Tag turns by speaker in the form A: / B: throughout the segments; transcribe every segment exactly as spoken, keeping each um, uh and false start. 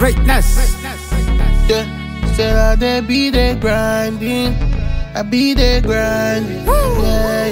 A: Greatness.
B: Yeah, said I dey be there grinding, I be there grinding. Yeah,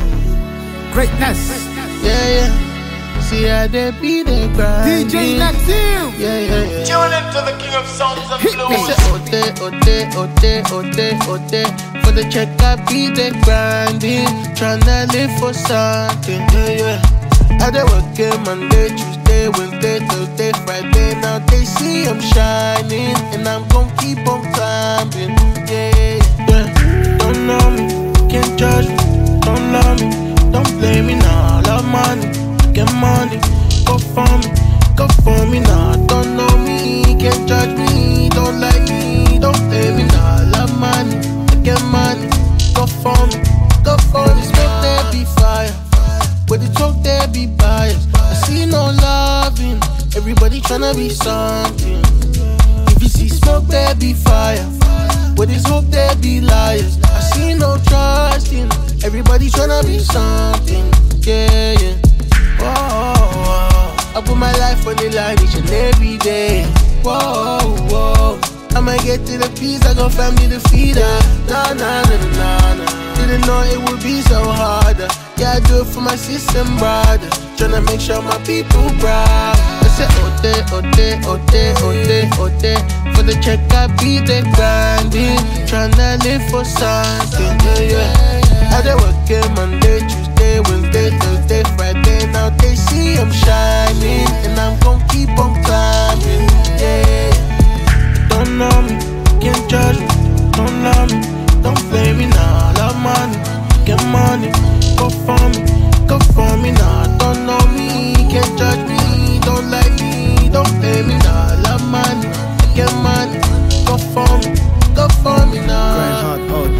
B: yeah,
A: Greatness.
B: yeah, yeah. See I dey be there grinding.
A: D J Natil.
B: Yeah, yeah, yeah.
C: Tune into the king of sounds and
A: Hit me.
B: I
C: flows.
B: say ote, ote, ote, ote, ote. For the check I be there grinding, tryna live for something. Yeah, yeah. I dey working Monday, Tuesday, Wednesday, Thursday, Friday. Now they see I'm shining, and I'm gon' keep on climbing. Yeah, yeah, yeah. Don't know me, can't judge me. Don't love me, don't blame me now. Love money, get money, go for me, go for me now. Don't know me, can't judge me. Don't like me, don't blame me now. Love money, get money, go for me, go for me. Smoke there be fire. But the talk there be biased. I see no loving. Everybody tryna be something. If you see smoke, there be fire. But it's hope there be liars. I see no trusting. Everybody tryna be something. Yeah, yeah. Whoa, whoa. I put my life on the line each and every day. Whoa, whoa. I might get to the peace, I got family to feed her. Nah, nah, nah, nah, nah. Didn't know it would be so hard. Yeah, I do it for my sister and brother. Tryna make sure my people proud. I say ote, ote, ote, ote, ote. For the check I be there grinding, tryna live for something. Yeah, yeah. I dey working Monday, Tuesday, Wednesday, Thursday, Friday. Now they see I'm shining, and I'm gon' keep on climbing. Yeah. Don't know me, can't judge me. Don't love me, don't blame me now. Love money, get money, go for me, go for me now. Don't know me, can't judge me. Don't like me, don't blame me now. Love money, get money, go for me, go for me now.
A: Grind hard all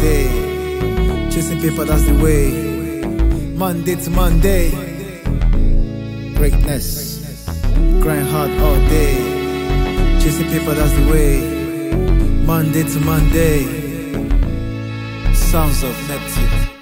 A: day. Chasing paper, that's the way. Monday to Monday. Greatness. Grind hard all day. Chasing paper, that's the way. Monday to Monday. Sounds of Neptune.